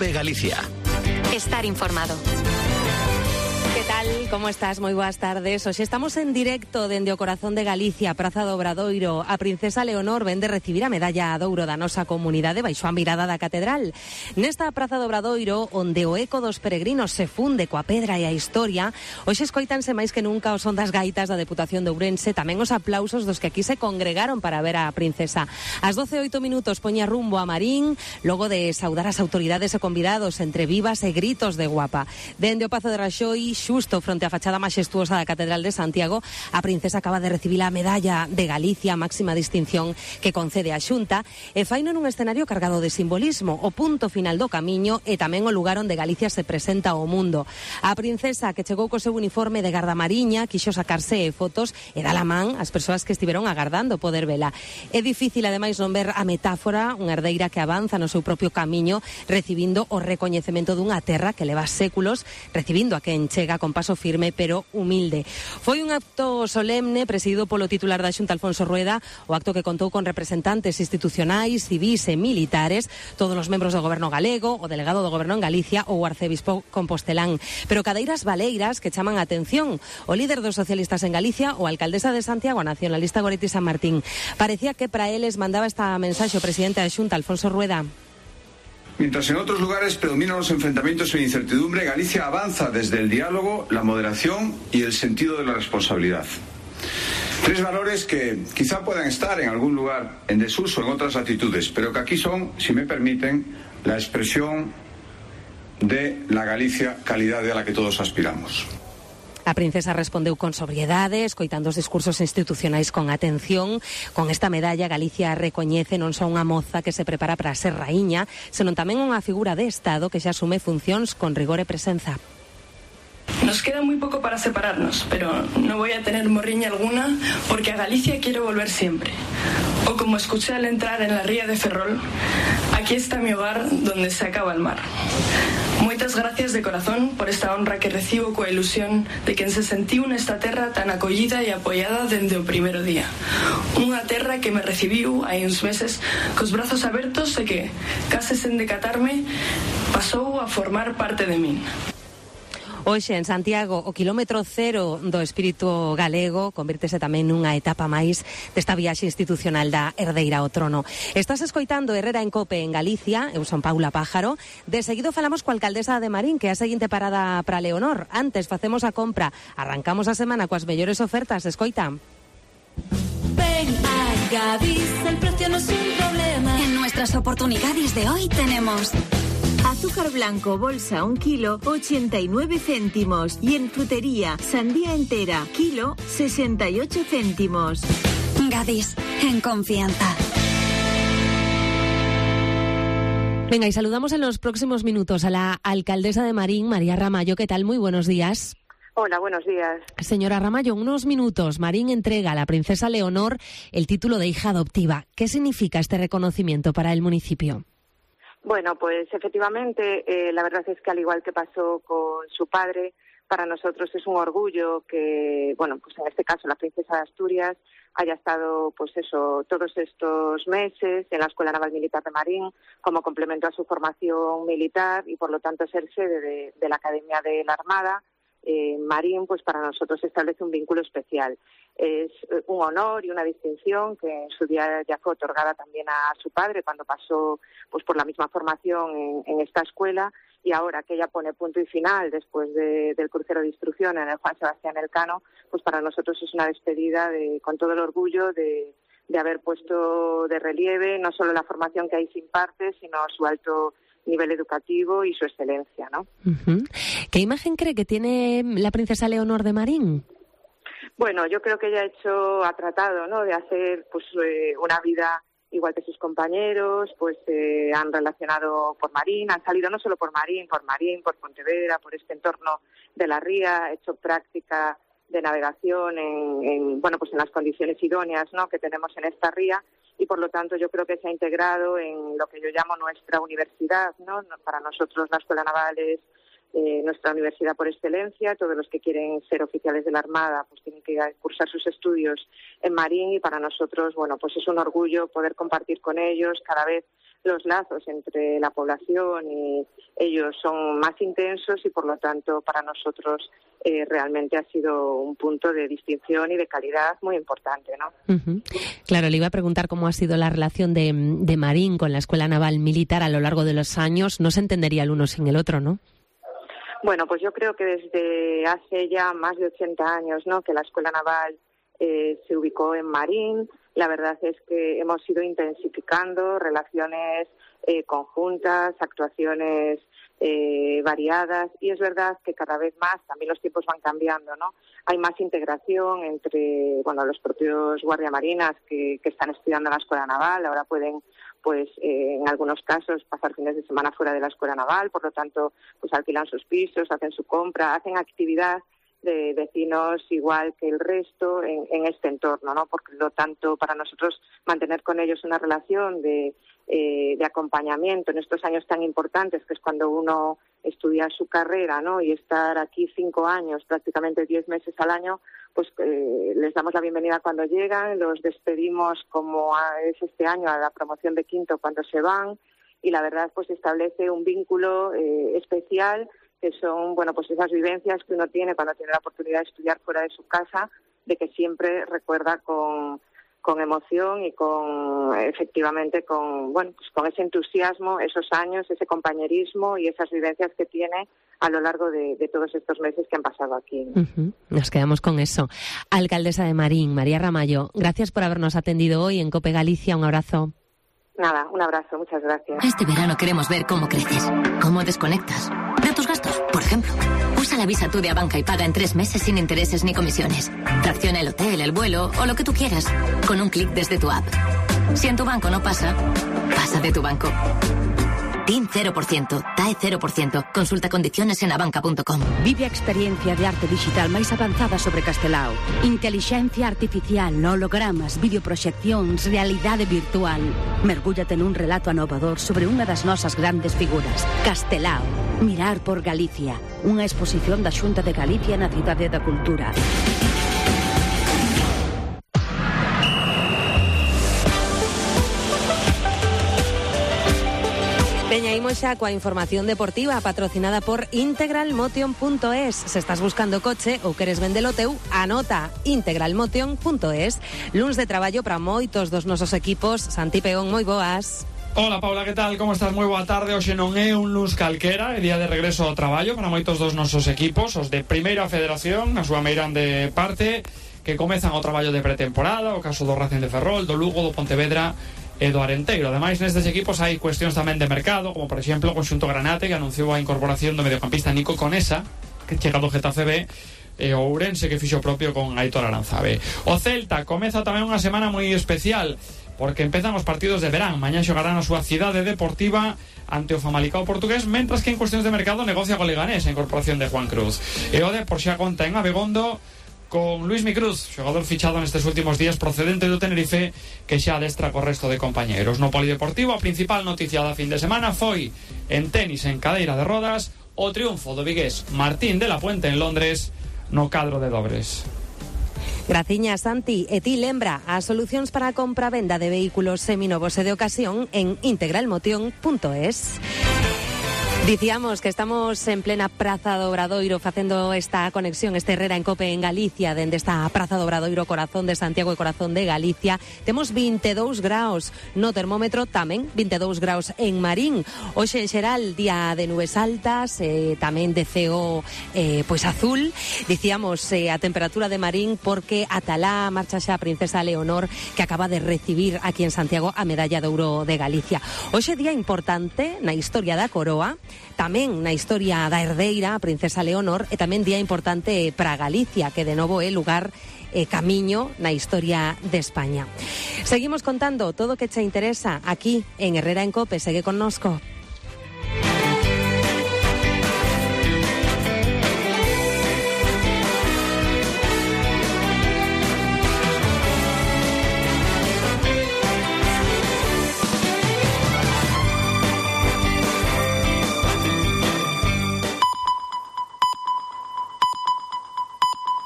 COPE Galicia. Estar informado. Que tal? Como estás? Moi boas tardes. Hoxe estamos en directo dende o corazón de Galicia, Praza do Obradoiro. A princesa Leonor vende recibir a medalla de ouro da nosa comunidade baixo a mirada da catedral. Nesta Praza do Obradoiro, onde o eco dos peregrinos se funde coa pedra e a historia, hoxe escoítanse máis que nunca o son das gaitas da Deputación de Ourense, tamén os aplausos dos que aquí se congregaron para ver a princesa. Ás 12:08 poña rumbo a Marín, logo de saudar as autoridades e convidados entre vivas e gritos de guapa. Dende o Pazo de Raxoi, xusto fronte á fachada maxestuosa da Catedral de Santiago, a princesa acaba de recibir a medalla de Galicia, máxima distinción que concede a Xunta, e faino nun escenario cargado de simbolismo, o punto final do camiño e tamén o lugar onde Galicia se presenta ao mundo. A princesa, que chegou co seu uniforme de gardamariña, quixo sacarse fotos e dar a man ás persoas que estiveron agardando poder vela. É difícil, ademais, non ver a metáfora, unha herdeira que avanza no seu propio camiño, recibindo o recoñecemento dunha terra que leva séculos, recibindo a quen chega con paso firme pero humilde. Foi un acto solemne presidido polo titular da Xunta, Alfonso Rueda, o acto que contou con representantes institucionais, civís e militares, todos os membros do goberno galego, o delegado do goberno en Galicia ou o arcebispo compostelán. Pero cadeiras baleiras que chaman a atención. O líder dos socialistas en Galicia, o alcaldesa de Santiago, a nacionalista Goretti San Martín. Parecía que para eles mandaba esta mensaxe o presidente da Xunta, Alfonso Rueda. Mientras en otros lugares predominan los enfrentamientos e incertidumbre, Galicia avanza desde el diálogo, la moderación y el sentido de la responsabilidad. Tres valores que quizá puedan estar en algún lugar en desuso en otras latitudes, pero que aquí son, si me permiten, la expresión de la Galicia calidad a la que todos aspiramos. A princesa respondeu con sobriedade, escoitando os discursos institucionais con atención. Con esta medalla, Galicia recoñece non só unha moza que se prepara para ser raíña, senón tamén unha figura de Estado que xa asume funcións con rigor e presenza. Nos queda muy poco para separarnos, pero no voy a tener morriña alguna porque a Galicia quiero volver siempre. O como escuché al entrar en la ría de Ferrol, aquí está mi hogar donde se acaba el mar. Moitas gracias de corazón por esta honra que recibo coa ilusión de quen se sentiu nesta terra tan acollida e apoiada dende o primeiro día. Unha terra que me recibiu hai uns meses cos brazos abertos e que, case sen decatarme, pasou a formar parte de min. Hoxe en Santiago o quilómetro cero do espírito galego convírtese tamén nunha etapa máis desta viaxe institucional da herdeira ao trono. Estás escoitando Herrera en Cope en Galicia, eu son Paula Pájaro. De seguido falamos coa alcaldesa de Marín, que é a seguinte parada para Leonor. Antes facemos a compra, arrancamos a semana coas mellores ofertas, escoita. Ven a Gadis, el precio no es un problema. En nuestras oportunidades de hoy tenemos azúcar blanco, bolsa, 1 kilo, 89 céntimos. Y en frutería, sandía entera, kilo, 68 céntimos. Gadis, en confianza. Venga, y saludamos en los próximos minutos a la alcaldesa de Marín, María Ramallo. ¿Qué tal? Muy buenos días. Hola, buenos días. Señora Ramallo, en unos minutos Marín entrega a la princesa Leonor el título de hija adoptiva. ¿Qué significa este reconocimiento para el municipio? Bueno, pues efectivamente, la verdad es que al igual que pasó con su padre, para nosotros es un orgullo que, bueno, pues en este caso la princesa de Asturias haya estado, pues eso, todos estos meses en la Escuela Naval Militar de Marín como complemento a su formación militar y por lo tanto ser sede de la Academia de la Armada. Marín, pues para nosotros establece un vínculo especial. Es un honor y una distinción que en su día ya fue otorgada también a su padre cuando pasó pues por la misma formación en esta escuela, y ahora que ella pone punto y final después del crucero de instrucción en el Juan Sebastián Elcano, pues para nosotros es una despedida con todo el orgullo de haber puesto de relieve no solo la formación que ahí se imparte, sino su alto nivel educativo y su excelencia, ¿no? Uh-huh. ¿Qué imagen cree que tiene la princesa Leonor de Marín? Bueno, yo creo que ella ha tratado, ¿no?, de hacer pues una vida igual que sus compañeros, pues han relacionado por Marín, han salido no solo por Marín, por Pontevedra, por este entorno de la ría, ha hecho práctica de navegación en las condiciones idóneas, ¿no?, que tenemos en esta ría, y por lo tanto yo creo que se ha integrado en lo que yo llamo nuestra universidad, ¿no? Para nosotros la Escuela Naval es nuestra universidad por excelencia. Todos los que quieren ser oficiales de la Armada pues tienen que cursar sus estudios en Marín, y para nosotros, bueno, pues es un orgullo poder compartir con ellos. Cada vez los lazos entre la población y ellos son más intensos, y por lo tanto para nosotros realmente ha sido un punto de distinción y de calidad muy importante, ¿no? Uh-huh. Claro, le iba a preguntar cómo ha sido la relación de Marín con la Escuela Naval Militar a lo largo de los años. No se entendería el uno sin el otro, ¿no? Bueno, pues yo creo que desde hace ya más de 80 años, ¿no?, que la Escuela Naval se ubicó en Marín. La verdad es que hemos ido intensificando relaciones conjuntas, actuaciones variadas, y es verdad que cada vvez más, también los tiempos van cambiando, ¿no? Hay más integración entre, bueno, los propios guardiamarinas que están estudiando en la Escuela Naval. Ahora pueden, pues, en algunos casos pasar fines de semana fuera de la Escuela Naval, por lo tanto, pues alquilan sus pisos, hacen su compra, hacen actividad de vecinos igual que el resto en este entorno, ¿no? Por lo tanto, para nosotros mantener con ellos una relación de acompañamiento en estos años tan importantes, que es cuando uno estudia su carrera, ¿no?, y estar aquí 5 años, prácticamente 10 meses al año, pues les damos la bienvenida cuando llegan, los despedimos como es este año a la promoción de quinto cuando se van, y la verdad pues establece un vínculo especial, que son, bueno, pues esas vivencias que uno tiene cuando tiene la oportunidad de estudiar fuera de su casa, de que siempre recuerda con emoción y efectivamente con ese entusiasmo, esos años, ese compañerismo y esas vivencias que tiene a lo largo de todos estos meses que han pasado aquí. Uh-huh. Nos quedamos con eso. Alcaldesa de Marín, María Ramallo, gracias por habernos atendido hoy en COPE Galicia. Un abrazo. Nada, un abrazo, muchas gracias. Este verano queremos ver cómo creces, cómo desconectas de tus gastos, por ejemplo. Usa la Visa Tú de Abanca y paga en 3 meses sin intereses ni comisiones. Fracciona el hotel, el vuelo o lo que tú quieras con un clic desde tu app. Si en tu banco no pasa, pasa de tu banco. TIN 0%, TAE 0%. Consulta condiciones en abanca.com. Vive a experiencia de arte digital máis avanzada sobre Castelao. Intelixencia artificial, hologramas, videoproxeccións, realidade virtual. Mergúllate nun relato anovador sobre unha das nosas grandes figuras. Castelao. Mirar por Galicia. Unha exposición da Xunta de Galicia na Cidade da Cultura. Veña, imos xa coa información deportiva patrocinada por integralmotion.es. Se estás buscando coche ou queres vendelo teu, anota integralmotion.es. Luns de traballo para moitos dos nosos equipos. Santi Peón, moi boas. Hola Paula, que tal? Como estás? Moi boa tarde. Hoxe non é un luns calquera, é día de regreso ao traballo para moitos dos nosos equipos, os de Primeira Federación, na súa meirande parte, que comezan o traballo de pretemporada, o caso do Racing de Ferrol, do Lugo, do Pontevedra e do Arenteiro. Ademais, nestes equipos hai cuestións tamén de mercado, como por exemplo o conxunto Granate, que anunciou a incorporación do mediocampista Nico Conesa, que chega do Getafe B, e o Ourense, que fixo propio con Aitor Aranzabe. O Celta comeza tamén unha semana moi especial, porque empezan os partidos de verán. Mañá xogarán a súa cidade deportiva ante o Famalicao portugués, mentras que en cuestións de mercado negocia co Leganés a incorporación de Juan Cruz. E o Depor xa conta en Abegondo con Luis Micruz, xogador fichado nestes últimos días procedente do Tenerife, que xa adestra co resto de compañeros. No polideportivo, a principal noticia da fin de semana foi en tenis en cadeira de rodas o triunfo do vigués Martín de la Puente en Londres no cadro de dobres. Graciñas, Santi. E ti lembra as solucións para a compra-venda de vehículos seminovos e de ocasión en integralmotion.es. Dicíamos que estamos en plena Praza do Obradoiro facendo esta conexión, este Herrera en Cope en Galicia, dende esta Praza do Obradoiro, corazón de Santiago e corazón de Galicia. Temos 22 graus no termómetro, tamén 22 graus en Marín. Hoxe en xeral día de nubes altas, tamén de ceo pois azul. Dicíamos a temperatura de Marín porque atalá marcha xa a princesa Leonor, que acaba de recibir aquí en Santiago a medalla de ouro de Galicia. Hoxe día importante na historia da coroa, tamén na historia da herdeira, a princesa Leonor, e tamén día importante para Galicia, que de novo é lugar camiño na historia de España. Seguimos contando todo o que che interesa aquí en Herrera en Cope. Segue connosco.